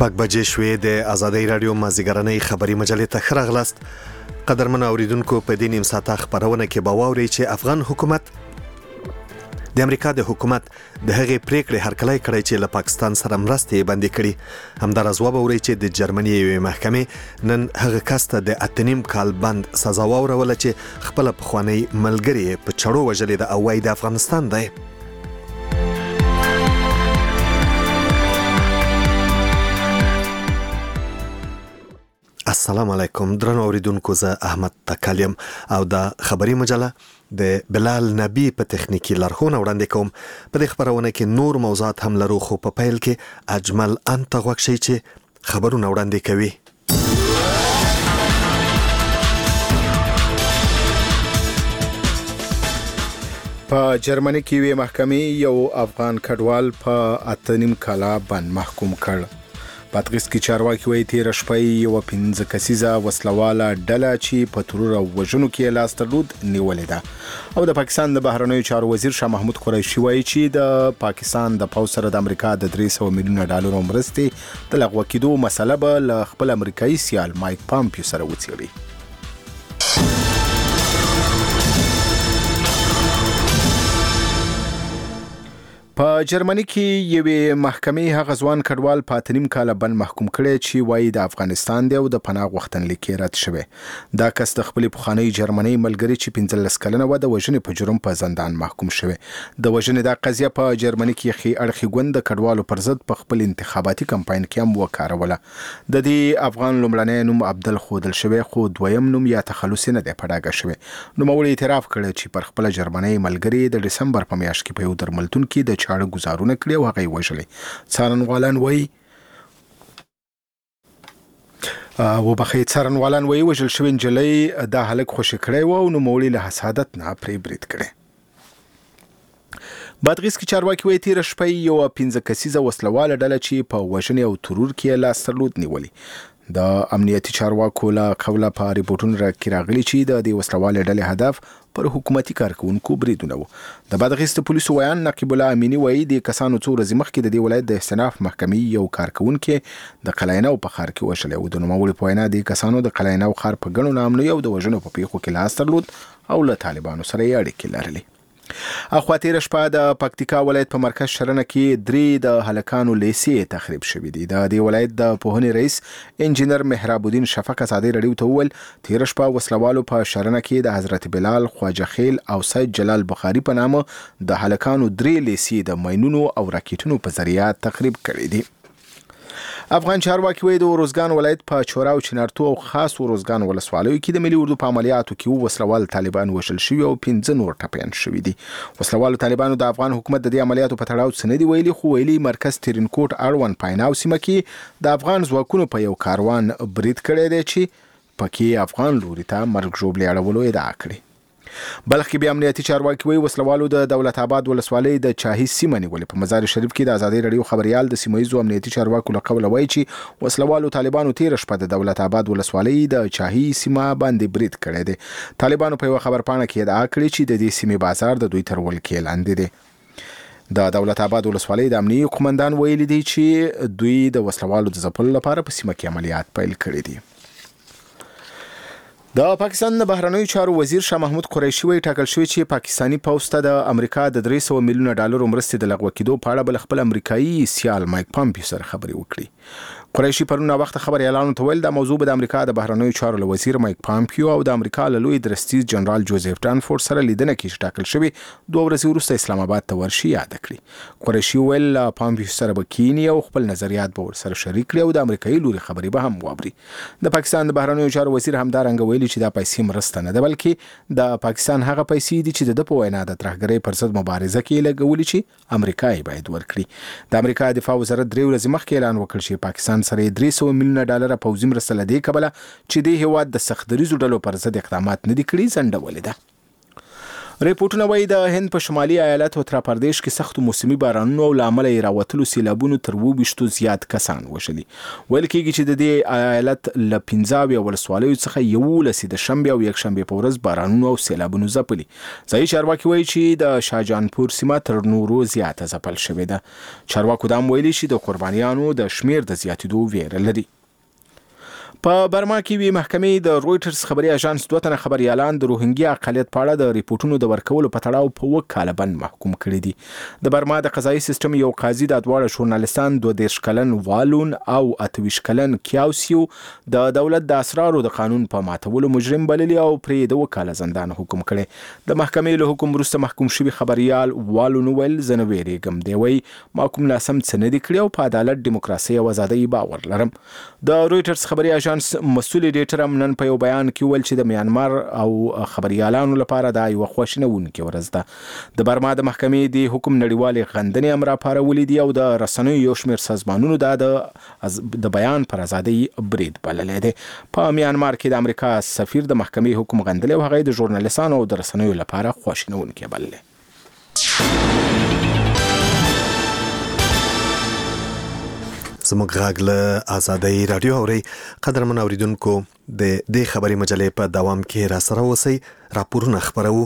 شپږ بجې شوې د ازادۍ راډیو مازدیګرنۍ خبري مجلې ته ښه راغلاست. قدرمن اوریدونکو، په دې نیم ساعته خبرونه کې به واورئ چې افغان حکومت د امریکا د حکومت د هغې پریکړې هرکلی کړی چې له پاکستان سره مرستې بندي کړي. همداراز وبورئ چې د جرمني یوې محکمې نن هغه کس ته د 8.5 کال بند سزا واوروله چې خپله پخوانۍ ملګرې یې په چړو وژلې ده او وایي د افغانستان دی. السلام علیکم درنو اوریدونکو، زه احمد تکلیم او د خبري مجله د بلال نبی په تخنیکی لارښوونه وړاندې کوم. په دې خبرونه کې نور موضوعات هم لرو، خو په پیل کې اجمل انت غوږ شي چې خبرونه وړاندې کوي. په جرمني کې وی محکمې یو افغان کډوال په 8.5 کاله باندې محکوم کړ. پاتریس کی چارواکي وایي تیر شپه یو 15 کسیزه وسلواله ډله چې په ترور او وژنو کې لاس درلود نیولې ده. او د پاکستان د بهرنیو چارو وزیر شاه محمود قریشي وایي چې د پاکستان د پوځ سره د امریکا د 300 میلیون ډالر مرستې د لغوه کېدو مسله به له خپل امریکایي سیال مایک پامپیو سره وڅېړي. په جرمني کې یوې محکمې هغه ځوان کډوال په 8.5 کاله بند محکوم کړی چې وایي د افغانستان دی او د پناه غوښتنلیک یې رد شوی. دا کس د خپلې پخوانۍ جرمنۍ ملګري چې 15 کلنه وه د وژنې په جرم په زندان محکوم شوی. د وژنې دا قضیه په جرمني کې ښې اړخي ګوند د کډوالو پر ضد په خپل انتخاباتي کمپاین کې هم وکاروله. د دې افغان لومړنی نوم عبدل ښودل شوی، خو دویم نوم یا تخلص نه دی په ډاګه شوی. نوموړي اعتراف کړی چې پر خپل جرمنۍ ملګري د ډسمبر په میاشت کې په یو درملتون کې د چاړه گزارونه کړی او هغه یې وژلې. څارنوالان وایي وژل شوې نجلۍ دا هلک خوشي کړی و او نوموړي له حسادت نه پرې برید کړی. بادغیس کې چارواکي وایي تیر شپه یو 15 کسیزه وسلواله ډله چې په وژنې او ترور کې لاس درلود نیولې. د امنیتي چارواکو له قوله په ریپورتونو کې راغلي چې د دې وسلوالې ډلې هدف پر حکومتي کارکونکو بریدونه و. د بادغیس د پولیسو ویان نقیب الله امینی وایي د کسانو څو ورځې مخکې د دې ولایت د استناف محکمې یو کارکونکي د قلعینو په ښار کې وژلی و. د نوموړي په وینا د کسانو د قلعینو ښار په ګڼو ناامنیو او د وژنو په پیښو کې لاس درلود او له طالبانو سره یې اړیکې لرلې. اخوا تیر شپه د پکتیکا ولایت په مرکز شرنه کې 3 د هلکانو لیسې تخریب شوې دي. د دې ولایت د پوهنې رئیس انجینر مهراب الدین شفق ازادي راډیو ته وویل تیر شپه وسلوالو په شرنه کې د حضرت بلال، خواجه خیل او سید جلال بخاری په نامه د هلکانو 3 لیسې د ماینونو او راکټونو په ذریعه تخریب کړې دي. افغان چارواکي وایي د روزګان ولایت په چورا او چنارتو او خاص روزګان ولسوالیو کې د ملي اردو په عملیاتو کې وسلوال طالبان وژل شوي او 15 نور ټپیان شوي دي. وسلوالو طالبانو د افغان حکومت د دې عملیاتو په تړاو څه نه دي ویلي، خو ویلي مرکز ترینکوټ اړوند پایناو سیمه کې د افغان ځواکونو په یو کاروان برید کړی دی چې پکې افغان لوري ته مرګ ژوبلې اړولو ادعا کړې. بلخ کې بیا امنیتي چارواکي وایي وسلوالو د دولت آباد ولسوالۍ د چاهي سیمه نیولې. په مزار شریف کې د ازادي راډیو خبريال د سیمایي امنیتي چارواکو له قوله وایي چې وسلوالو طالبانو تیر شپه د دولت آباد ولسوالۍ د چاهي سیمه باندې برید کړی دی. طالبانو په یو خبرپاڼه کې ادعا کړې چې د دې سیمې بازار د دوی تر ولکې لاندې دی. د دولت آباد ولسوالۍ د امنیتي قومندان ویلي دی چې دوی د وسلوالو د ځپلو لپاره په سیمه کې عملیات پیل کړي دي. د پاکستان د بهرنیو چارو وزیر شاه محمود قریشي وایي ټاکل شوی چې پاکستانی پوځ ته د امریکا د 300 میلیون ډالر مرستې د لغوه کېدو په اړه بل خپل امریکایي سیال مایک پامپیو سره خبرې وکړي. قریشي پرون وخت خبر اعلان ته ویل د موضوع د امریکا د بهرنیو چارو وزیر مایک پامپیو او د امریکا له لوی درستیز جنرال جوزف ډانفورد سره لیدنه کې ټاکل شوی 2 ورځې وروسته اسلام آباد ته ورشي یاد کړی. قریشي ویل پامپیو سره به کینی او خپل نظریات به ورسره شریک کړي او د امریکایي لوري خبرې به هم واوري. د پاکستان د بهرنیو چارو وزیر همدارنګه ویلي چې دا پیسې مرسته نه ده، بلکې د پاکستان هغه پیسې دي چې د په وینا د ترهګرۍ پر ضد مبارزه کې لګولې چې امریکا یې باید ورکړي. د امریکا دفاع وزارت 3 ورځې مخکې اعلان وکړ چې پاکستان سره 300 میلیون ډالر پوځي مرسته لدې کبله چې د هیواد د سختدریزو ډلو پر ضد اقدامات نه دي کړي ځنډولې ده. ریپورتونه وايي د هند په شمالي ایالت اتر پردیش کې سخت موسمي بارانونو او لامل یې راوتلو سیلابونو تر 20 زیات کسان وشلي. ویل کېږي چې د دې ایالت له 15 ولسوالیو څخه 11 د شنبه او یکشنبه په ورځ بارانونو او سیلابونو ځپلي. ځایي چارواکي وایي چې د شاهجانپور سیمه تر نورو زیاته ځپل شوې ده. چارواکو دا ویلي چې د قربانیانو د شمیر د زیاتېدو ویره لري. په برما کې وی محکمې د رويټرز خبري اژانس دوه تنه خبريالان د روهینګیا اقلیت په اړه د ریپورتونو د ورکولو په تړاو په وکاله بند محکوم کړي دي. د برما د قضایي سیستم یو قاضي د دواړه ژورنالیستان 22 کلن والون او 28 کلن کیاوسیو د دولت د اسرارو د قانون په ماتولو مجرم بللي او پرې د وکاله زندان حکم کړي. د محکمې له حکم وروسته محکوم شوی خبريال والون ویل زنويریګم دی وی محکوم ناسم څه نه دی کړی او په عدالت دیموکراسي او ازادي باور لرم. د رويټرز خبري مسؤل ایډیټر هم نن په یو بیان کې ویل چې د میانمار او خبريالانو لپاره دا یو خوښنونکې ورځ ده. د برما د محکمې د حکم نړیوالې غندنې هم راپارولې دي او د رسنیو یو شمېر سازمانونو د بیان پر ازادۍ برید بللی دی. په میانمار کې د امریکا سفیر د محکمې حکم غندلی او هغه د ژورنالیستانو او د رسنیو لپاره خوښنونکې بللی. زموږ غږ له آزادۍ رادیو اوري. قدرمن اوریدونکو د دې خبري مجلې په دوام کې را سره اوسئ. راپورونه خبرو.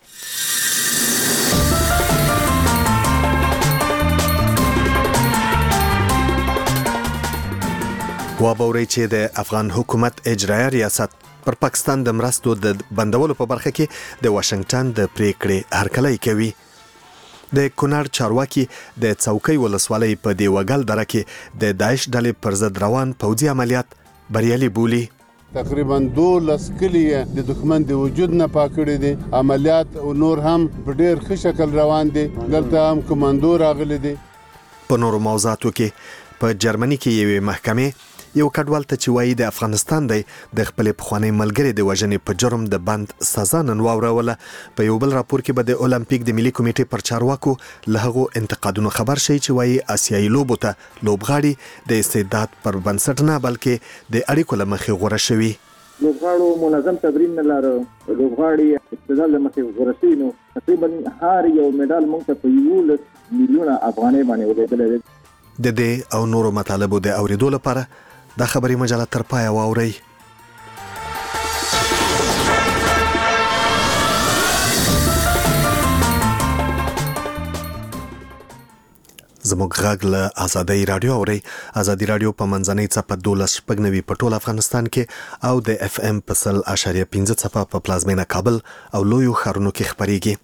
وابوري چې د افغان حکومت اجرایي ریاست پر پاکستان د مرستو د بندولو په برخه کې د واشنگټن د پریکړې هرکلی کوي. د کونړ چارواکي د څوکۍ ولسوالۍ په دیوګل دره کې د داعش ډلې پر ضد روان پوځي عملیات بریالي بولي. تقریبا 12 کلی د دښمن د وجود نه پاکړي دي. عملیات او نور هم په ډېر ښه شکل روان دي. دلته هم کمانډو راغلي دي. په نورو موضوعاتو کې په جرمني کې یوې محکمې یو کډوال ته چې وایي د افغانستان دی د خپل پخوانی ملګری د وژنې په جرم د بند سزا نن واوروله. په یو بل راپور کې به د اولمپیک د ملي کمیټې پر چارواکو له هغو انتقادونو خبر شي چې وایي آسیایي لوبو ته لوبغاړي د استعداد پر بنسټ نه بلکې د اړیکو له مخې غوره شوي. لوبغاړو منظم تمرین نه لرو. لوبغاړي استعداد له مخې غوره شوي نو تقریبا هر یو مډال موږ ته په 11 میلیونه افغانۍ باندې ولګېدلی. د دې او نورو مطالبو د اوریدو لپاره دا خبري مجله تر پایه واورئ. زموږ غږ له آزادۍ رادیو اورئ. آزادۍ رادیو په منځنۍ څپه 12.9 په ټول افغانستان کې او د اف ام په 100.5 څپه په پلازمینه کابل او لویو ښارونو کې خبريږي.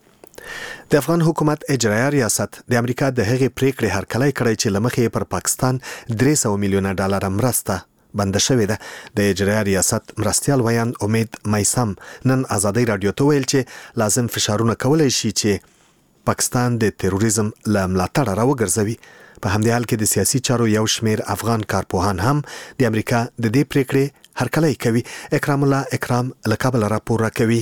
د افغان حکومت اجرایي ریاست د امریکا د هغې پریکړې هرکلی کړی چې لمخې پر پاکستان 300 میلیونه ډالر مرسته بند شوې ده. د اجرایي ریاست مرستیال ویان امید میسم نن آزادۍ رادیو ته ویل چې لازم فشارونه کولای شي چې پاکستان د تروریزم له ملاتړه راوګرځوي. په همدې حال کې د سیاسي چارو یو شمیر افغان کارپوهان هم د امریکا د دې پریکړې هرکلی کوي. اکرام الله اکرام له کابل راپور راکوي.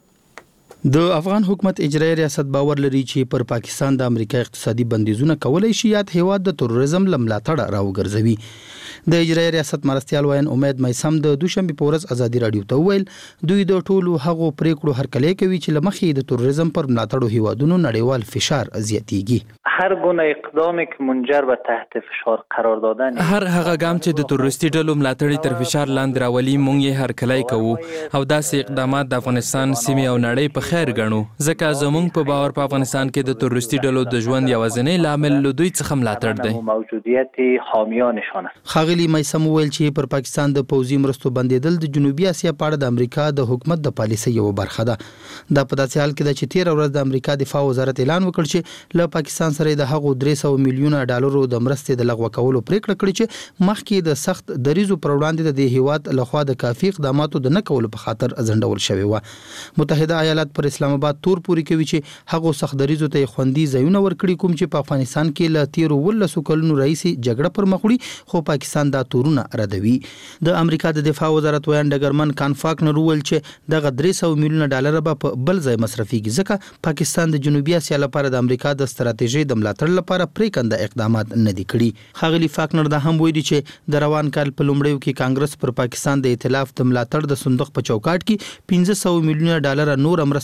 د افغان حکومت اجرایي ریاست باور لري چې پر پاکستان د امریکا اقتصادي بندیزونه کولای شي یاد هیواد د تروریزم لملاتړ راوګرځوي. د اجرایي ریاست مرستیال وین امید میسم د دوشنبه په ورځ آزادي رادیو ته ویل دوی د ټولو هغو پریکړو هرکلی کوي چې لمخې د تروریزم پر ملاتړو هیوادونو نړیوال فشار زیاتیږي. هر گونه اقدامی که منجر به تحت فشار قرار دادن هر هغه ګام چې د تروریستي ډلو ملاتړي تر فشار لاندې راولي مونږ یې هرکلی کوو او داسې اقدامات د افغانستان سیمې او نړۍ په خیر ګڼو ځکه زمونږ په باور په افغانستان کې د تروریستي ډلو د ژوند یوازینی لامل له دوی څخه ملاتړ دی. موجودیت حامیانشان است. ښاغلي میسم ویل چې پر پاکستان د پوځي مرستو بندیدل د جنوبي اسیا په اړه د امریکا د حکومت د پالیسۍ یو برخه ده. دا په داسې حال کې ده چې 13 ورځ د امریکا دفاع وزارت اعلان وکړ چې له پاکستان سره د هغو 300 میلیونه ډالرو د مرستې د لغوه کولو پریکړه کړې چې مخکې د سخت دریزو پر وړاندې د هیواد لخوا د کافي اقداماتو د نه کولو په خاطر ځنډول شوی و. متحده ایالات پر اسلام آباد تور پوري کوي چې هغه سخت دریزو ته خوندي ځایونه ورکړي کوم چې په افغانستان کې له 13 کلونو راهیسې جګړه پر مخ وړي خو پاکستان دا تورونه ردوي. د امریکا د دفاع وزارت ویان ډګرمن کانفاک نه ویل چې دغه 300 میلیونه ډالر به په بل ځای مصرفيږي ځکه پاکستان د جنوبي اسیا لپاره د امریکا د ستراتیژي د ملاتړ لپاره پریکنده اقدامات نه دي کړي. خاغلی فاکنر دا هم ویلي چې د روان کال په لومړیو کې کانګرس پر پاکستان د ائتلاف د ملاتړ د صندوق په چوکاټ کې 500 میلیونه ډالر نور مرسته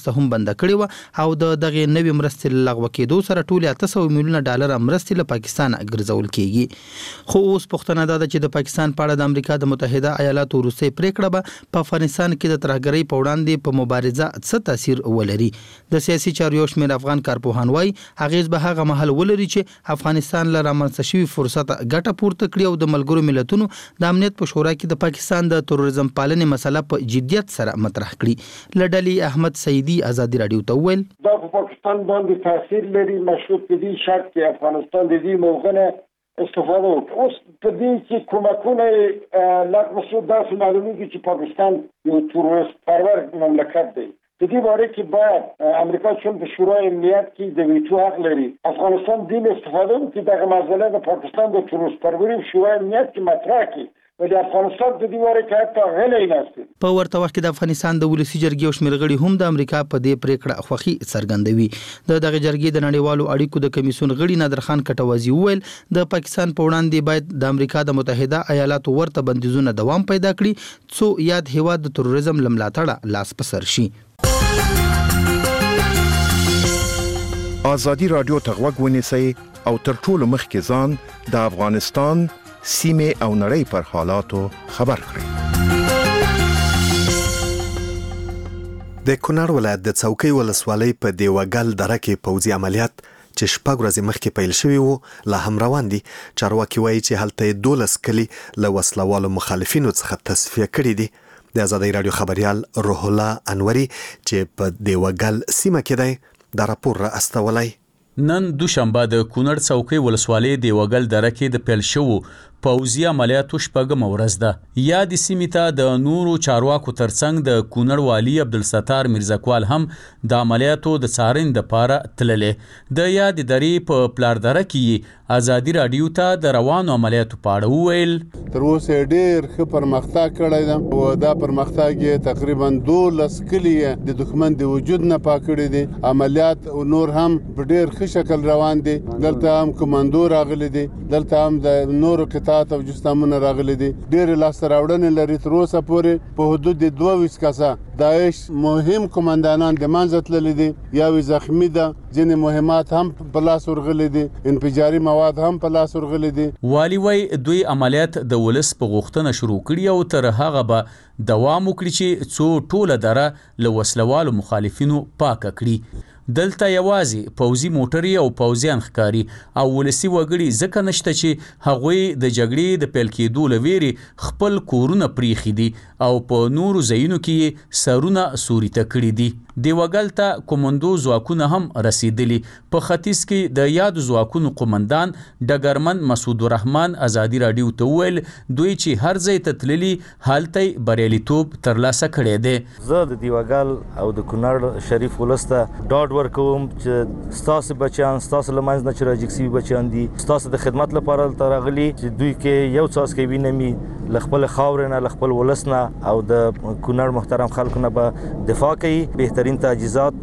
مرسته هم بند کړې و او د دغه نوې مرستې لغوه کېدو سره ټول 800 میلیونه ډالر مرستې له پاکستان ګرځول کیږي. خو اوس پوښتنه ده چې د پاکستان په اړه د امریکا د متحده ایالاتو وروستۍ پریکړه به په افغانستان کې د ترهګرۍ په وړاندې په مبارزه څه تاثیر ولري. د سیاسي چارو یو شمېر افغان کارپوهان وايي اغیز به هغه مهال ولري چې افغانستان له رامنځته شوي فرصت ګټه پورته کړي او د ملګرو ملتونو د امنیت په شورا کې د پاکستان د تروریزم پالنې مسله په جدیت سره مطرح کړي. لډلې احمد سعیدی آزادی رادیو ته وویل دا په پاکستان باندې تاثیر لري، مشروط په دې شرط چې افغانستان د دې موغنه استفاده وکړي. اوس په دې چې کومکونه لغوه شو داسې معلومیږي چې پاکستان یو تروریست پرور مملکت دی. په دې باره کې باید امریکا چون په شورای امنیت کې د ویټو حق لري، افغانستان دې استفاده وکړي دغه مسله د پاکستان د تروریست پروري شورای امنیت کې مطرح کړي. د افغانستان د دې واره کې حتی غلې نهسته. په ورته وخت کې د افغانستان د ولسی جرګې او شمېر غړي هم د امریکا په دې پریکړه خوښي څرګندوي. دغه جرګې د نړیوالو اړیکو د کمیسیون غړي نادر خان کټوازی وویل د پاکستان په وړاندې باید د امریکا د متحده ایالاتو ورته بندیزونه دوام پیدا کړي څو یاد هیواد د تروریزم لملاتړه لاس پسر شي. آزادی رادیو ته غوږ ونیسئ او تر ټولو مخکې ځان د افغانستان سیمه او نړۍ پر حالاتو خبر کړئ. د کونړ ولایت د څوکۍ ولسوالۍ په دیوګل دره کې پوځي عملیات چې شپږ ورځې مخکې پیل شوي وو لا هم روان دي. چارواکي وایي چې هلته 12 کلي له وسلوالو مخالفینو څخه تصفیه کړي دي. د آزادۍ رادیو خبريال روح الله انوري چې په دیوګل سیمه کې دی دا راپور را استولای. نن دوشنبه د کونړ څوکۍ ولسوالۍ دیوګل دره کې د پیل شوو پوځي عملیاتو شپږمه ورځ ده. یا د سیمې ته د نورو چارواکو ترڅنګ د کونړ والی عبدالستار میرزکوال هم د عملیاتو د څارنې دپاره تللې. د یاد درې په پلار دره کې آزادي رادیو ته د روانو عملیاتو په اړه وویل تر اوسه ډېر ښه پرمختګ کړی ده او دا پرمختګ یې تقریبا 12 کلي د دښمن د وجود نه پاک کړي دي. عملیات او نور هم په ډېر ښه شکل روان دي. دلته هم کمانډو راغلي دي، دلته هم د نورو قطعات او جسامونه راغلي دي. ډېر لاسته راوړنې لري. تر اوسه پورې په حدود 22 کسه داعش مهم کمانډانان د منځ تللي دي، یا زخمی ده، ځینې مهمات هم په لاس ورغلي دي، انفجاري مواد هم په لاس ورغلي دي. والی وای دوی عملیات د ولس په غوښتنه شروع کړي او تر هغه به دوام وکړي چې څو ټوله دره له وسلوالو مخالفینو پاکه کړي. دلته یوازې پوځي موټرې او پوځیان ښکاري او ولسي وګړي ځکه نشته چې هغوی د جګړې د پیل کېدو له ویرې خپل کورونه پریښي دي او په نورو ځایونو کې سرونه سوریته کړي دي. دیوګل ته کومندو ځواکونه هم رسیدلي. په ختیځ کې د یادو ځواکونو قومندان ډګرمن مسعود الرحمن آزادي رادیو ته وویل دوی چې هر ځای ته تللي هلته بریالیتوب ترلاسه کړی دی. زه د دیوګل او د کونړ شریف ولس ته ډاډ ورکوم چې ستاسو بچیان ستاسو له منځ نه چې راجګ سوي بچیان دي، ستاسو د خدمت لپاره دلته راغلي چې دوی کې یو څاڅکی وینه مي له خپل خاورې نه له خپل ولس نه او د کونړ محترم خلکو نه به دفاع کوي. بهترین تجهیزات،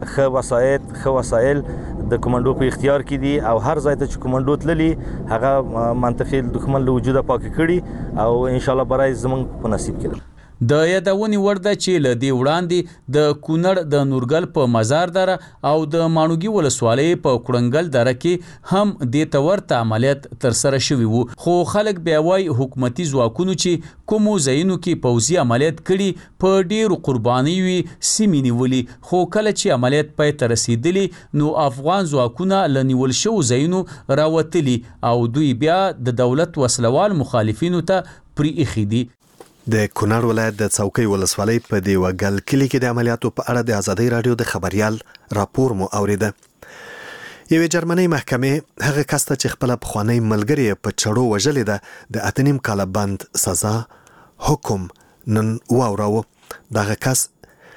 ښه وسایل د کمانډو په اختیار کې دي او هر ځای ته چې کمانډو تللي هغه منطقي دښمن له وجوده پاک کړي او ان شاء الله برای زمونږ په نصیب کې. د یادونې وړ ده چې له دې وړاندې د کونړ د نورګل په مزار دره او د ماڼوګي ولسوالۍ په کړنګل دره کې هم دې ته ورته عملیات ترسره شوي وو. خو خلک بیا وایي حکومتي ځواکونو چې کومو ځایونو کې پوځي عملیات کړي په ډېرو قربانیو سیمې نیولي، خو کله چې عملیات پای ته رسېدلي نو افغان ځواکونه له نیول شوو ځایونو راوتلي او دوی بیا د دولت وسلوال مخالفینو ته پرې ایښي دي. د کونړ ولایت د څوکۍ ولسوالۍ په دیوګل کلي کې د عملیاتو په اړه د آزادۍ رادیو د خبريال راپور مو اوریده. یوې جرمنۍ محکمې هغه کس ته چې خپل پخوانی ملګری په چړو وژلې ده د 8 کاله بند سزا حکم نن واوراوه. دغه کس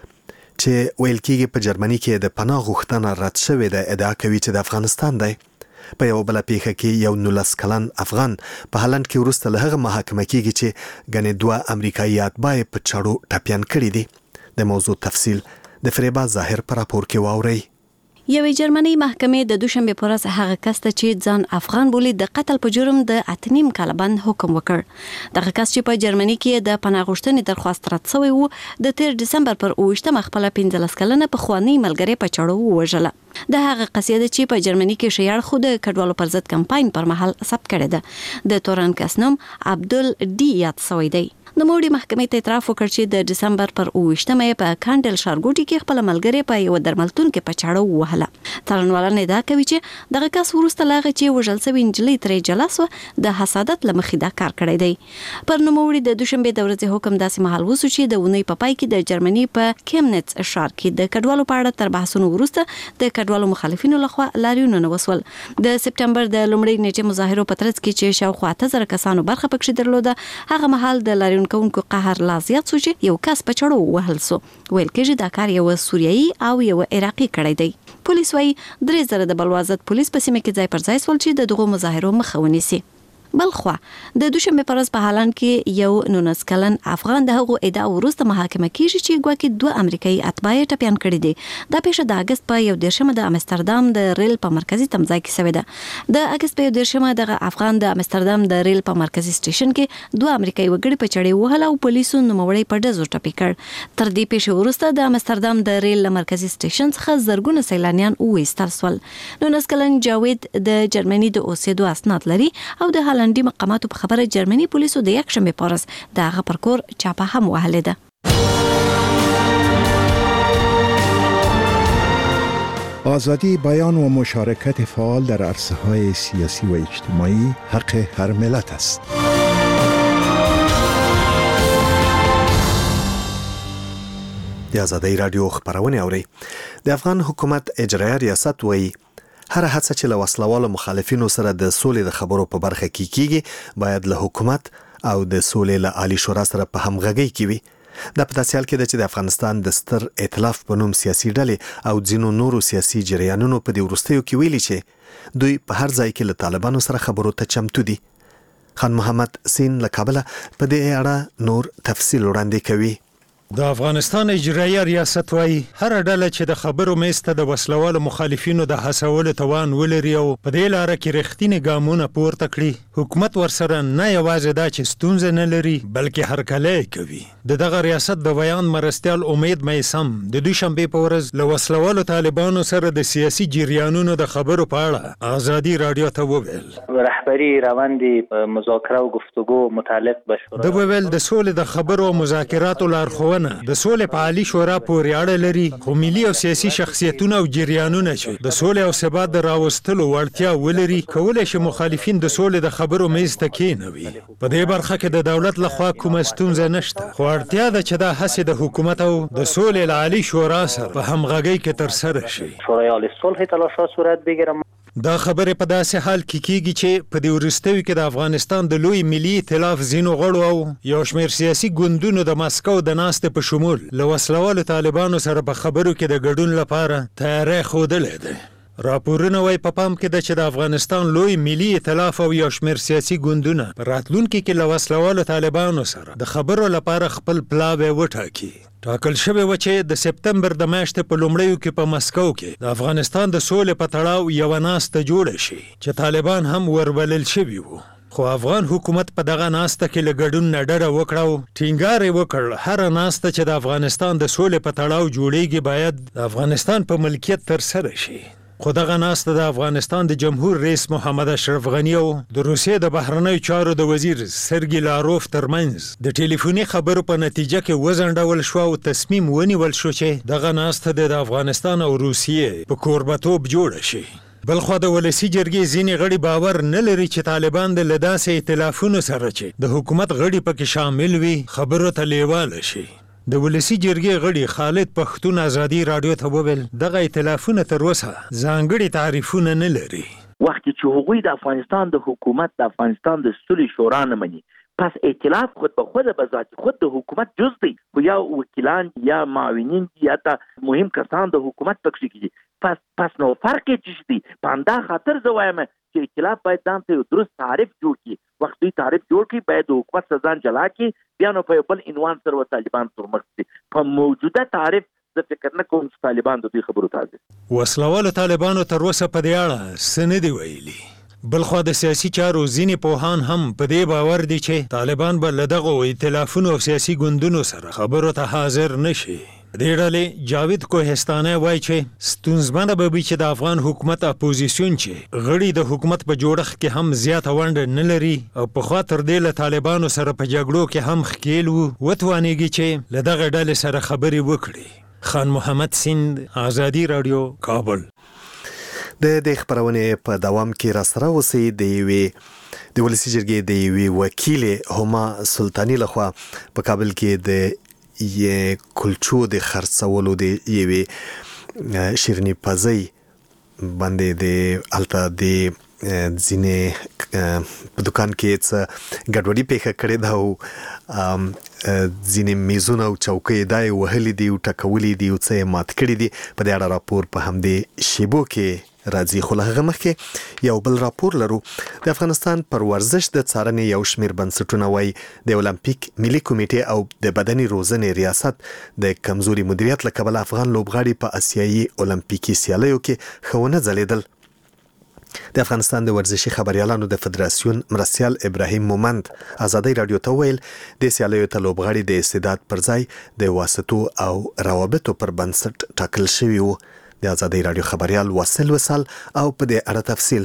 چې ویل کېږي په جرمني کې د پناه غوښتنه رد شوې ده ادعا کوي چې د افغانستان دی. په یو بل پیښه کې یو 19 کلن افغان په هالند کې وروسته له هغه محاکمه کېږي چې ګنې 2 امریکایي اتباع په چړو ټپیان کړي دي. د موضوع تفصیل د فریبا ظاهر پر راپور کې واورئ. یوې جرمني محکمې د دوشنبه پر ورځ هغه کس ته چې ځان افغان بولي د قتل په جرم د 8.5 کاله بند حکم وکړ. دغه کس چې په جرمني کې د پناه غوښتنې درخواست رد شوی و د 13 دسمبر پر 28 خپل 15 کلنه پخوانی ملګری په چړو ووژله. د هغه قصیده چې په جرمني کې شیار خو د کډوالو پر ضد کمپاین پر مهال ثبت کړی ده. د تورن کس نوم عبدل ډي یاد شوی دی. د موړي محکمې ته اعتراف وکړ چې د دسمبر پر 28 په کانډل ښارګوټي کې خپل ملګری په یو درملتون کې په چاړه ووهله. څارنوالان ادعا کوي چې دغه کس وروسته لاغه چې وژل شوی نجلۍ ترې جلا سوه د حسادت له مخې دا کار کړی دی. پر نوموړي د دوشنبه د ورځې حکم داسې مهال وسو چې د اونۍ په پای کې د جرمني په کیمنټس ښار کې د کډوالو په اړه تر بحثونو وروسته د کډوالو مخالفینو لخوا لاریونونه وسول. د سپټمبر د لومړۍ نیټې مظاهرو په ترڅ کې چې شاوخوا 8000 کسانو برخه پکې درلوده، هغه مهال د لاریون کوونکو قهر لا زیات شو چې یو کس په چړو وهل سو. ویل کېږي دا کار یو سوریایي او یو عراقي کړی دی. پولیس وايي 3000 د بلوازت پولیس په سیمه کې ځای پر ځای سول چې د دغو مظاهرو مخه ونیسي. بلخوا د دوشنبه پر ورځ په هالند کې یو 19 کلن افغان د هغو ادعا وروسته محاکمه کیږي چې ګواکې 2 امریکایي اتباع ټپيان کړي دي. دا پیښه د اگست په 1 د امستردام د ریل په مرکزی تمځای کې شوې ده. د اگست په 1 دغه افغان د امستردام د ریل په مرکزی سټیشن کې 2 امریکایي وګړي په چړې وهل او پولیسو نوموړی په ډزو ټپي کړ. تر دې پیښې وروسته د امستردام د ریل مرکزی سټیشن څخه زرګونه سیلانیان وایستل شول. 19 کلن جاوید د جرمني د اوسېدو اسناد لري او د هالندي مقاماتو په خبره جرمني پولیسو د یکشنبه په ورځ د هغه پر کور چاپه هم وهلې ده. آزادی بیان و مشارکت فعال در عرصه‌های سیاسی و اجتماعی حق هر ملت است. د آزادۍ رادیو خبرونه اوري. د افغان حکومت اجرایي ریاست وایي هر هڅه چې له وسلوالو مخالفینو سره د سولې د خبرو په برخه کې کیږي باید له حکومت او د سولې له عالی شورا سره په همغږۍ کې وي. دا په داسې حال کې ده چې د افغانستان د ستر ائتلاف په نوم سیاسي ډلې او ځینو نورو سیاسي جریانونو په دې وروستیو کې ویلي چې دوی په هر ځای کې له طالبانو سره خبرو ته چمتو دي. خان محمد سین له کابله په دې اړه نور تفصیل وړاندې کوي. د افغانستان اجرایي ریاست وايي هر ډله چې د خبرو میسته د وسلوالو مخالفینو د هڅولو توان ولري او په دې لاره کې رښتینی ګامونه پورته کړي، حکومت ورسره نه یوازې دا چې ستونزه نه لري بلکې هرکلی کوي. دغه ریاست د بیان مرستیال امید میسم د دوشنبه په ورځ له وسلوالو طالبانو سره د سیاسي جریانونو د خبرو په اړه آزادي رادیو ته وویل رهبری روند مذاکره او گفتگو متعلق به شورا د ویل د سولې د خبرو او مذاکراتو لارښوونه د سولې په عالی شورا پورې اړه لري، خو ملي او سیاسي شخصیتونه او جریانونه چې د سولې او ثبات د راوستلو وړتیا ولري کولای شي مخالفین د سولې د خبرو میز ته کېنوي. په دې برخه کې د دولت لخوا کومه ستونزه نشته، خو اړتیا ده چې دا هڅې د حکومت او د سولې له عالی شورا سره په همغږۍ کې ترسره شي. شورای عالی صلح تلاشات صورت بگیره. دا خبره په داسې حال کې کیږي چې په دې وروستیو کې د افغانستان د لوی ملي ائتلاف ځینو غړو او یو شمېر سیاسي ګوندونو د مسکو د ناستې په شمول له وسلوالو طالبانو سره په خبرو کې د ګډون لپاره تیاری ښودلی دی. راپورونه وايي په پام کې ده چې د افغانستان لوی ملي ائتلاف او یو شمېر سیاسي ګوندونه په راتلونکي کې له وسلوالو طالبانو سره د خبرو لپاره خپل پلاوی وټاکي. ټاکل شوی و چې د سپتمبر د میاشتې په لومړیو کې په مسکو کې د افغانستان د سولې په تړاو یوه ناسته جوړه شي چې طالبان هم وربلل شوي وو، خو افغان حکومت په دغه ناسته کې له ګډون نه ډډه وکړه او ټینګار یې وکړ هره ناسته چې د افغانستان د سولې په تړاو جوړیږي باید د افغانستان په ملکیت ترسره شي. خو دغه ناسته د افغانستان د جمهور رئیس محمد اشرف غنی او د روسیې د بهرنیو چارو د وزیر سرګی لاروف ترمنځ د ټلیفوني خبرو په نتیجه کې وځنډول شو او تصمیم ونیول شو چې دغه ناسته د افغانستان او روسیې په کوربتوب جوړه شي. بلخوا د ولسی جرګې ځینې غړي باور نه لري چې طالبان د لداسې ائتلافونو سره چې د حکومت غړي پکې شامل وي خبرو ته لیواله شي. د ولسی جرګې غړي خالد پښتون آزادي رادیو ته وویل دغه ائتلافونه تر اوسه ځانګړي تعریفونه نه لري. وخت چې هغوی د افغانستان د حکومت د افغانستان د صلح شورا نه مني، پس ائتلاف خود به خود به ذات خود د حکومت جز دی، خو یا وکیلان یا معاونین یا تا مهم کسان د حکومت پکې کیږي. پس نو فرق یې دی. په همدا خاطر زه وایم چې ائتلاف باید ځان ته درست تعریف جوړ کړي. وخت دوی تعریف جوړ کړي باید د حکومت څخه ځان جلا کړي، بیا نو په بل عنوان سره طالبان پر مخ دي. په موجوده تعریف زه فکر نه کوم چې طالبان د دوی خبرو ته ځي. وسلوالو طالبانو تر اوسه په دې اړه څه نه دي ویلي. بلخوا د سیاسي چارو ځینې پوهان هم په دې باور دي چې طالبان به له دغو ائتلافونو او سیاسي ګوندونو سره خبرو ته حاضر نشي. دې ډلې جاوید کوهستاني وایي چې ستونزمنه به وي چې د افغان حکومت اپوزیسیون چې غړي د حکومت په جوړښت کې هم زیاته ونډه نه لري او پخوا تر دې له طالبانو سره په جګړو کې هم ښکیل وتوانېږي چې له دغه ډلې سره خبرې وکړي. خان محمد سیند، آزادي راډیو، کابل. د خبرونې په دوام کې را سره اوسئ. د ولسي جرګې د یوې وکیلې هما سلطاني لخوا په کابل کې د کلچو د خرڅولو د یوې شیرني پزۍ باندې د الته د ځینې په دکان کې څه ګډوډي پیښه کړې ده او ځینې میزونه او چوکۍ دای وهلې دي او ټکولې دي او څه مات کړي دي. په دې اړه راپور په همدې شیبو کې راځي. خو له هغه مخکې یو بل راپور لرو. د افغانستان پر ورزش د څارنې یو شمېر بنسټونه وایي د اولمپیک ملي کمیټې او د بدني روزنې ریاست د کمزوري مدیریت له کبله افغان لوبغاړي په آسیایي اولمپیکي سیالیو کې ښه ونه ځلېدل. د افغانستان د ورزشي خبريالانو د فدراسیون مرستیال ابراهیم مومند آزادي رادیو ته ویل د سیالیو ته لوبغاړي د استعداد پر ځای د واسطو او روابطو پر بنسټ ټاکل شوي وو. د آزادي رادیو خبريال واصل وصال او په دې اړه تفصیل.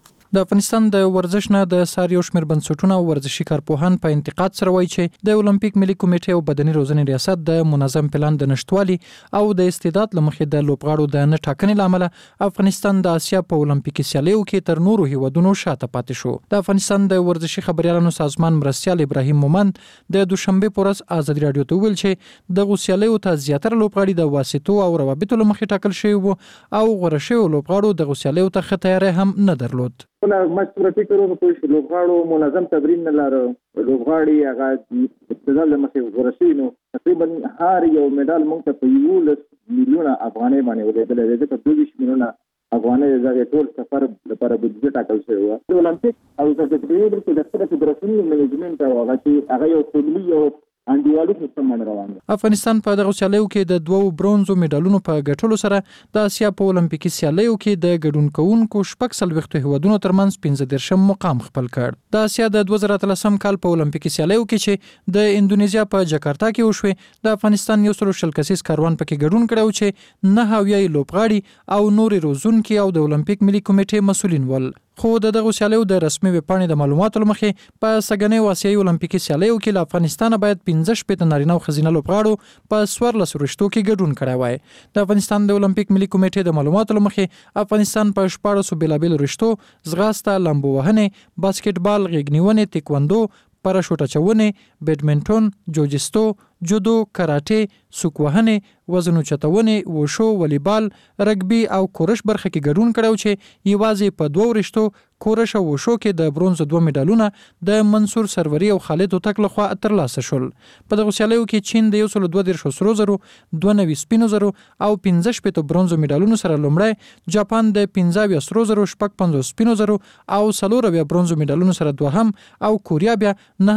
د افغانستان د ورزش نه د ساریو شمیر بنسټونه او ورزشي کارپوهان په انتقاد سره وایي چې د اولمپیک ملي کمیټې او بدني روزنې ریاست د منظم پلان د نشټوالي او د استعداد لمخې د لوبغاړو د نه ټاکنې لامل افغانستان د آسیا په اولمپیکي سیالیو کې تر نورو هیوادونو شاته پاتې شو. د افغانستان د ورزشي خبريالانو سازمان مرستیال ابراهیم مومند د دوشنبه پورس آزادي رادیو ته ویل چې د غوسیالیو ته زیاتره لوبغاړي د واسطو او روابطو لمخې ټاکل شوی وو او غوړه شوی لوبغاړو د غوسیالیو ته خطر هم نه درلود. مشورتي کړو په لوبغاړو منظم تمرین نه لاره. لوبغاړي هغه استدلال مخې ورسینو تقریبا هر یو میډال مونږ ته په 11 میلیونه افغانۍ باندې ولېدل. د 20 میلیونه افغانۍ د ټول سفر لپاره بودیجه ټاکل شوی و. د اولمپیک او د فدراسیون د فدراسیون منیجمنت او هغه یو کلی یو انډیوالي سیستم باندې روان دی. افغانستان په دغه سیالیو کې د 2 برونزو میډالونو په ګټلو سره د آسیا په اولمپیکي سیالیو کې د ګډون کوونکو شپږ څلوېښتو هیوادونو ترمنځ 15 مقام خپل کړ. د آسیا د 2013 کال په اولمپیکي سیالیو کې چې د اندونیزیا په جکارتا کې وشوه د افغانستان یو سلو شل کسیز کاروان پکې ګډون کړو چې نه هاویای لوبغاړي او نوري روزونکي او د اولمپیک ملي کمیټې مسؤلین ول. خو دغه سیالیو د رسمي ویبپاڼې د معلوماتو لمخې په سګنې آسیایي اولمپیکي سیالیو کې له افغانستان باید 15 نارینه او ښځینه لوبغاړو په 14 ورشتو کې ګډون کړی وای. د افغانستان د اولمپیک ملي کمیټې د معلوماتو لمخې افغانستان په 14 بیلابیل ورشتو ځغاسته، لامبو وهنې، باسکټبال، غېږنیونې، تایکوندو، پاراشوټ اچونې، بیډمنټون، جوجستو، جودو، کراټې، سوک وهنې، وزن اوچتونې، وشو، والیبال، رګبي او کورش برخه کې ګډون کړو چې یوازې په 2 ورشتو کورش او وشو کې د برونز 2 میډالونه د منصور سروري او خالد هوتک لخوا ترلاسه شول. په دغه سیالیو کې چین د 122 سرو زرو، 92 سپینو زرو او 15 برونز میډالونو سره لومړی، جاپان د 15 سرو زرو، 55 سپینو زرو او 4 برونز میډالونو سره دوهم او کوریا بیا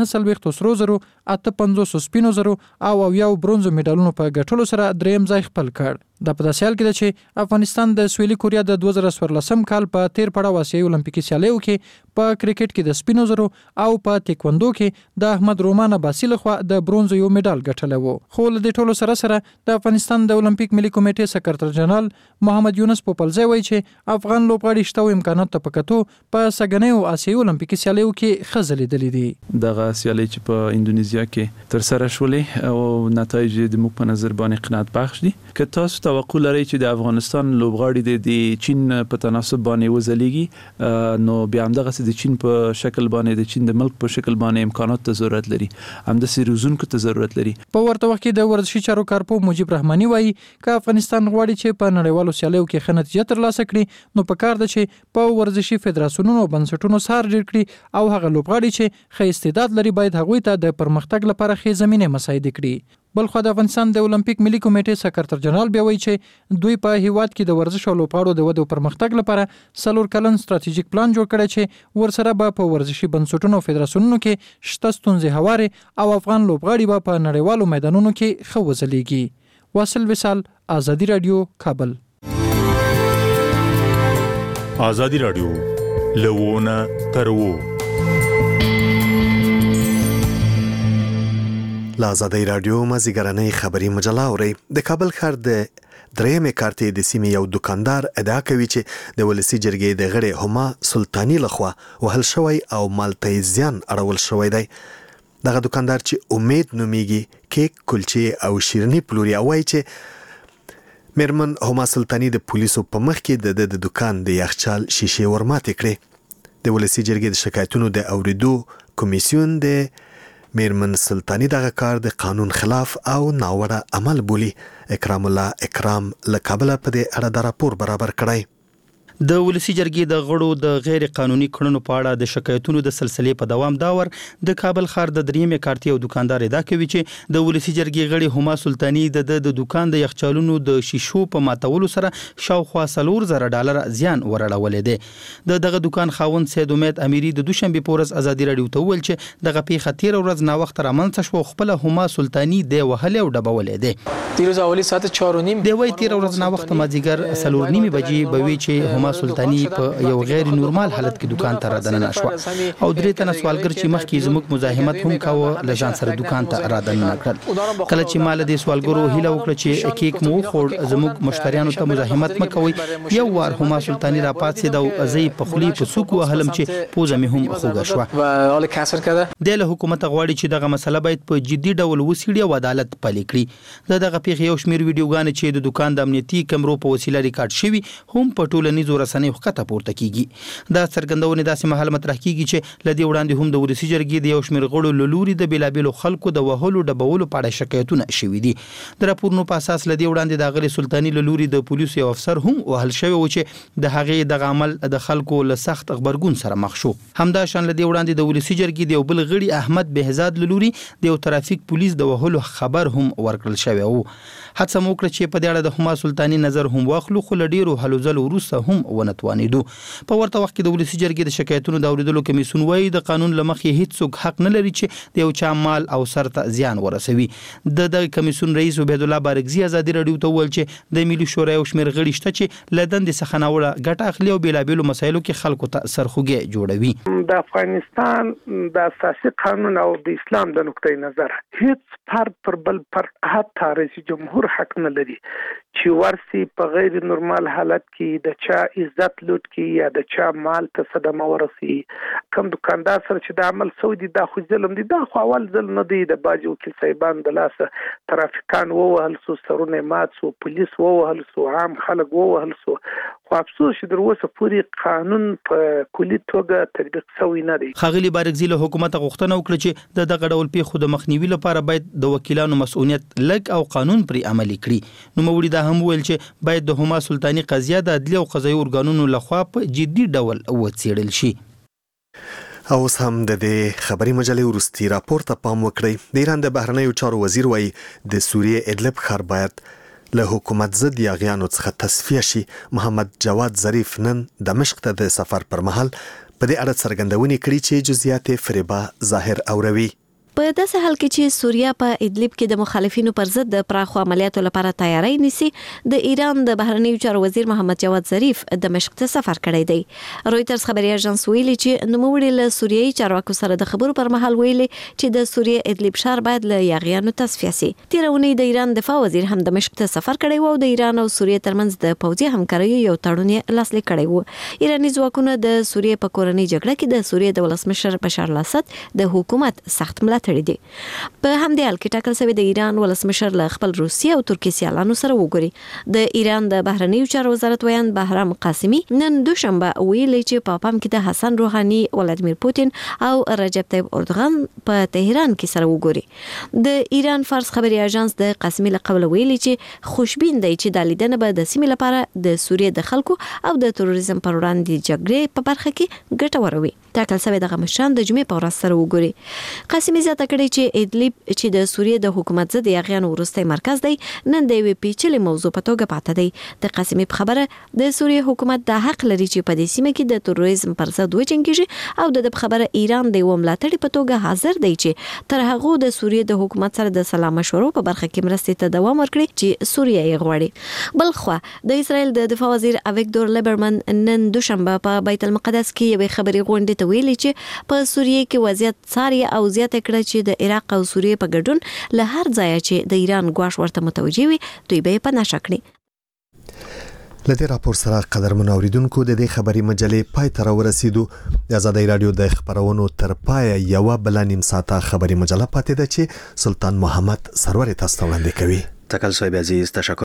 9 سرو زرو، 58 سپینو زرو او 9 برونز میډالونو په ګټلو سره دریم ځای خپل کړ. دا په داسې حال کې ده چې افغانستان د سویلي کوریا د 2014 کال په 13 پړاو آسیایي اولمپیکي سیالیو کې په کرکټ کې د سپینو زرو او په تایکوندو کې د احمد رومان عباسي لخوا د برونز یو میډال ګټلی و. خو له دې ټولو سره د افغانستان د اولمپیک ملي کمیټې سکرټر جنرال محمد یونس پوپلزی وایي چې افغان لوبغاړي شته او امکانات ته په کتو په سګنې آسیایي اولمپیکي سیالیو کې ښه ځلېدلي دي. دغه سیالۍ چې په اندونیزیا کې ترسره شولې او نتایج د موږ په نظر باندې قناعت بخش دي. که تاسو توقع لرئ چې د افغانستان لوبغاړي د چین په تناسب باندې وځلېږي، نو بیا هم دغه د چین په شکل باندې د چین د ملک په شکل باندې امکانات ته ضرورت لري، همداسې روزونکو ته ضرورت لري. په ورته وخت کې د ورزشي چارو کارپو مجيب رحماني وایي چې افغانستان غواړي چې په نړیوالو سیالیو کې ښه نتیجه ترلاسه کړي، نو پکار ده چې په ورزشي فدراسیونونو او بنسټونو سار ډیر کړي او هغه لوبغاړي چې ښه استعداد لري باید هغوی ته د پرمختګ لپاره ښې زمینه مساعده کړي. بلخو د افغانستان د اولمپیک ملي کمیټې سکرټر جنرال بیا وایي چې دوی په هیواد کې د ورزش او لوبغاړو د ودې او پرمختګ لپاره 4 کلن ستراتیژیک پلان جوړ کړی چې ورسره به په ورزشي بنسټونو او فدراسیونونو کې شته ستونزې هوارې او افغان لوبغاړي به په نړیوالو میدانونو کې ښه وځلېږي. واصل وصال آزادی رادیو کابل. آزادی رادیو لوونه ترو له آزادی رادیو مازیګرنۍ خبري مجله اوري. د کابل ښار د درېمې کارتې د سیمې یو دکاندار ادعا کوي چې د ولسی جرګې د غړي هما سلطانی لخوا وهل شوی او مالته زیان اړول شوی دی. دغه دکاندار چې امید نومیږي کیک کلچې او شیرنی پلوري وایي چې میرمن هما سلطانی د پولیسو په مخ کې د دکان د یخچال شیشې ورماتې کړې. د ولسی جرګې د شکایتونو د اوریدو کمیسیون د میرمن سلطانی دغه کار د قانون خلاف او ناوړه عمل بولی. اکرام الله اکرام له کابل په دې اړه د راپور برابر کړی. د ولسی جرګې د غړو د غیر قانوني کړنو په اړه د شکایتونو د سلسلې په دوام داور د کابل ښار د درېمې کارتې او دکاندار ادعا کوي چې د ولسی جرګې غړي هما سلطانی د دکان د یخچالونو د شیشو په ماتولو سره شاوخوا $4,000 زیان ورړولې دی. دغه دکان خاوند سید امید امیری د دوشنبه په ورځ آزادی رادیو ته ویل چې دغه پیښه تیر ورځ نا وخت رامنځته شو. خپل هما سلطانی د وهله او ډبولې دی. تیر ورځ اولی ساعت 4:30 دی وای تیر ورځ نا وخت مازیګر 4:30 بجې بوي چې هما سلطانی په یو غیر نورمال حالت کې دکان ته رادننه شو او درې تنه سوالګر چې مخکې زموږ مزاحمت هم کاوه لجان سره دکان ته رادننه کړل. کله چې مال د سوالګرو هیله وکړه چې کیک مو خور زموږ مشتریانو ته مزاحمت مکوي، یو وار هما سلطانی را پاتې دا ازي په خلی په سوق وهلم چې پوزه مې هم خوګه شو. د حکومت غواړي چې دغه مسله باید په جدي ډول وسیړي او عدالت پلي کړي. دغه پیښې یو شمیر ویډیوګانې چې د دکان د امنیتي کیمرو په وسیله ریکارډ شوي هم په ټولنیزو رسنیو ښکته پورته کیږي. دا څرګندونه داسې مهال مطرح کیږي چې لدی وړاندې هم د ولسی جرګې د یو شمیر غړو لوري د بیلابیلو خلکو د وهلو ډبولو په اړه شکایتونه شوي دي. د راپورونو په اساس لدی وړاندې د غړي سلطانی لوري د پولیسو یو افسر هم وهل شوی و چې د هغې د عمل د خلکو له سخت خبرګون سره مخ شو. همدا شان لدی وړاندې د ولسی جرګې د یو بل غړي احمد بهزاد لوري د یو ترافیک پولیس د وهلو خبر هم ورکړل شوی و. هڅه مو وکړه چې په دې اړه د هما سلطانی نظر هم واخلو، خو لډیرو هلو ځلو وروسته هم ونتوانېدو. په ورته وخت کې د ولسی جرګې د شکایتونو د اوریدلو کمیسیون وایي د قانون له مخې هیڅ څوک حق نه لري چې د یو چا مال او سر ته زیان ورسوي. د کمیسیون رئیس عبید الله بارګزی آزادی رادیو ته وویل چې د ملي شورا یو شمیر غړي شته چې له دندې څخه ناوړه ګټه اخلي او بیلابیلو مسایلو کې خلکو ته سرخوږی جوړوي. د افغانستان د اساسي قانون او د اسلام د نقطې نظر هیڅ فرد پر بل فرد حتی رئیس جمهور حق نه لري چې ورسي په غیر نورمال حالت کې د چا عزت لوټ کی یا د چا مال ته صدمه ورسي. کوم دکاندار سره چې د عمل سعودي دا خو ظلم دي، دا خو اول ظلم نه دی. د باج وکیل صاحبان د لاسه ترافیکان ووهل سو، سرونه مات سو، پولیس ووهل سو، عام خلک ووهل سو. خو افسوس چې در اوسه پورې قانون په کلي توګه تطبیق شوی نه دی. ښاغلي بارګزی له حکومت غوښتنه وکړه چې دغه ډول پیښو د مخنیوي لپاره باید د وکیلانو مسؤلیت لږ او قانون پرې عملي کړي. نوموړي دا هم ویل چې باید د هما سلطانی قضیه د عدلي او قضایي ارګانونو لخوا په جدي ډول وڅېړل شي. اوس هم د دې خبري مجلې وروستي راپور ته پام وکړئ. د ایران د بهرنیو چارو وزیر وایي د سوریې ادلب ښار باید له حکومت ضد یاغیانو څخه تصفیه شي. محمد جواد ظریف نن دمشق ته د سفر پر مهال په دې اړه څرګندونې کړې چې جزئیات فریبا ظاهر اوروي. په داسې حال کې چې سوریه په ادلب کې د مخالفینو پر ضد د پراخو عملیاتو لپاره تیاری نیسي، د ایران د بهرنیو چارو وزیر محمد جواد ظریف دمشق ته سفر کړی دی. رويټرز خبري اژانس ویلي چې نوموړي له سوریایي چارواکو سره د خبرو پر مهال ویلي چې د سوریه ادلب ښار باید له یاغیانو تصفیه شي. تیرونی د ایران دفاع وزیر هم دمشق ته سفر کړی و او د ایران او سوریه ترمنځ د پوځي همکارۍ یو تړون لاسلیک کړی و. ایراني ځواکونه د سوریه په کورنۍ جګړه کې د سوریه د ولسمشر بشار الاسد د حکومت سخت ملاتړ دي. په همدې حال کې ټاکل شوی د ایران ولسمشر له خپل روسیه او ترکیه سیالانو سره وګوري. د ایران د بهرنیو چارو وزارت ویان بهرام قاسمی نن دوشنبه ویلي چې په پام کې د حسن روحاني، ولادیمیر پوتین او رجب طیب اردوغان په تهران کې سره وګوري. د ایران فارس خبري اژانس د قاسمی له قبل ویلي چې خوشبین دی چې د لیدنه به د سیمې لپاره د سوریه د خلکو او د تروریزم پر وړاندې جګړې په برخه کې ګټوره وي. ټاکل شوی د مشران د جمعې په ورځ سره وګوري. قاسمی زیاته کړې چې ادلیب چې د سوریې د حکومت ضد یاغیانو وروستی مرکز دی نن د یوې پیچلې موضوع په توګه پاته دی. د قاسمي په خبره د سوریې حکومت د حق لري چې په دې سیمه کې د تروریزم پر ضد وجنګیږي او د خبره ایران د یو ملاتړي په توګه حاضر دی چې تر هغه د سوریې د حکومت سره د سلا مشورو په برخه کې مرستې ته دوام ورکړي چې سوریه یې غواړي. بلخوا د اسرائیل د دفاع وزیر اویګدور لیبرمن نن دوشنبه په بیت المقدس کې یوې خبري غونډې ته ویلي چې په سوریه کې وضعیت څاري او زیاته کړه چې د عراق او سوریه په ګډون له هر ځای چې د ایران ګواښ ورته متوجي وي دوی به په نشه کړي. لدې راپور سره قدرمن اوریدونکو د دې خبري مجلې پای ته ورسېدو. د آزادۍ رادیو د خبرونو تر پای یو بل نیم ساعته خبري مجله پاتې ده چې سلطان محمد سرور تاسو ته وړاندې کوي. تکل صاحب عزیز تشکر.